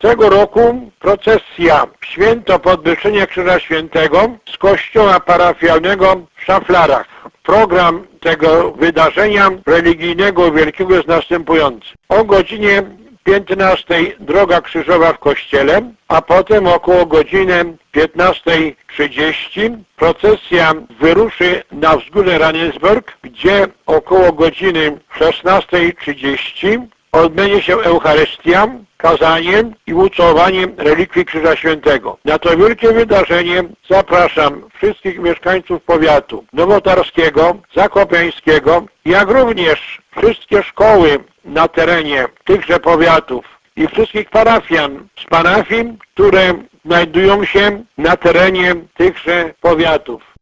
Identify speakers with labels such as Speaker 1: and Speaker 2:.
Speaker 1: Tego roku procesja Święto Podwyższenia Krzyża Świętego z kościoła parafialnego w Szaflarach. Program tego wydarzenia religijnego wielkiego jest następujący. O godzinie 15 droga krzyżowa w kościele, a potem około godziny 15:30 procesja wyruszy na wzgórze Ranisburg, gdzie około godziny 16:30 odbędzie się Eucharystia, kazanie i ucałowanie relikwii Krzyża Świętego. Na to wielkie wydarzenie zapraszam wszystkich mieszkańców powiatu nowotarskiego, zakopiańskiego, jak również wszystkie szkoły na terenie tychże powiatów i wszystkich parafian z parafii, które znajdują się na terenie tychże powiatów.